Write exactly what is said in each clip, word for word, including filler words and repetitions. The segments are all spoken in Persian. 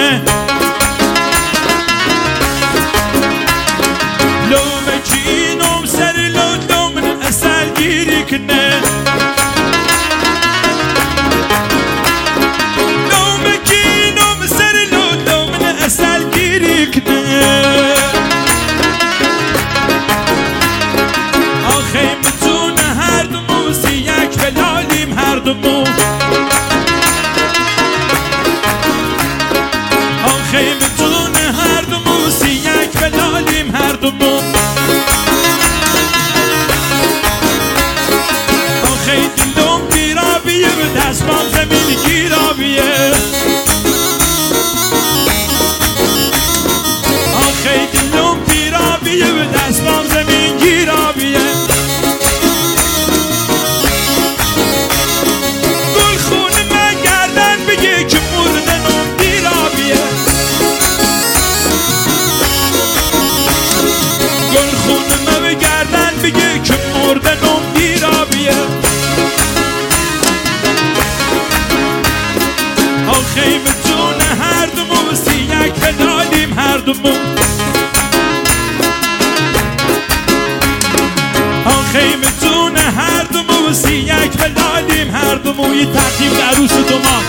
کنه لومکینم سر لودو من اصل گیری کنه لومکینم سر لودو من اصل گیری کنه آخه متون هر دمو سی یک بلالیم هر دمو آخه متون هر دمو سی یک بلالیم هر دمو آخه دلم پیرابیه به دستم زمین گیرابیه آخه دلم پیرابیه به دستم زمین گیرابیه گل خونه من گردن بگه که مردنم دیرابیه گل خونه من گردن بگه که مردنم دیرابیه آخه متون هر دمو سی یک بلالیم هر دمو آخه متون هر دمو سی یک بلالیم هر دمو یه تقدیم به عروس دومان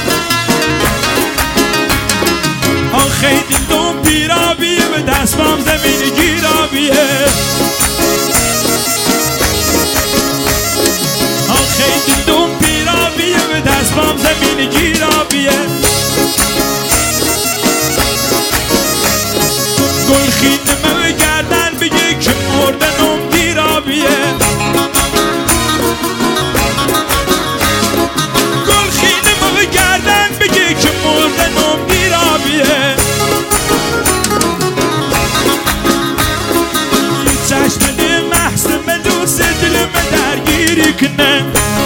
آخه دلم پیرابیه به دستم زمین گیرابیه آخه دلم پیرابیه به دستم زمین گیرابیه گل خیدمه گردن بگه که مردنم دیرابیه گل خیدمه گردن بگه که مردنم دیرابیه چشمه محسن دوست دلم درگیری کنه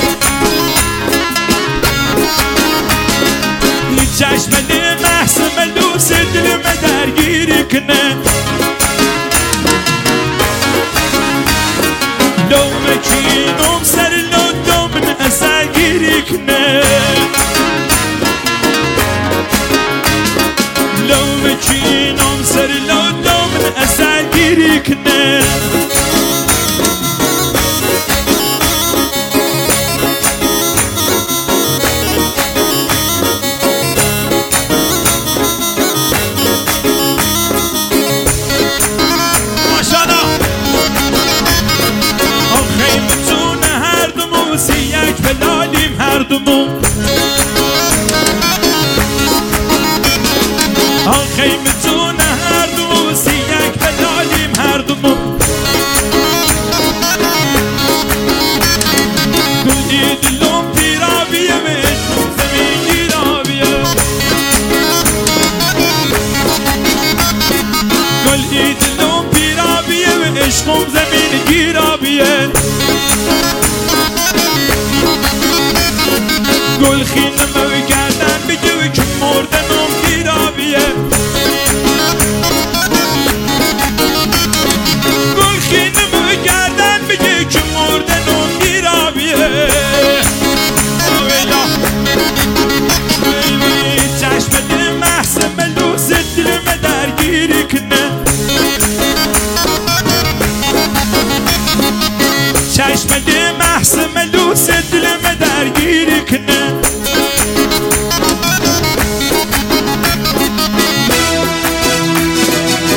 چشمه محسن دوست دلم درگیری کنه لومکینم سر لودو من اصل گیری کنه لومکینم سر لودو من اصل گیری کنه بلالیم هر دمو آخه متون هر دمو سی یک بلالیم هر دمو گلی دلم پیرابیه به عشقم زمین گیرابیه گلی دلم پیرابیه به عشقم زمین گیرابیه گل خیدمه گردن بگه که مردنم دیرابیه گل خیدمه گردن بگه که مردنم دیرابیه چشم دل محسن ملوس دلم درگیری کنه چشم دل محسن ملوس دلم درگیری کنه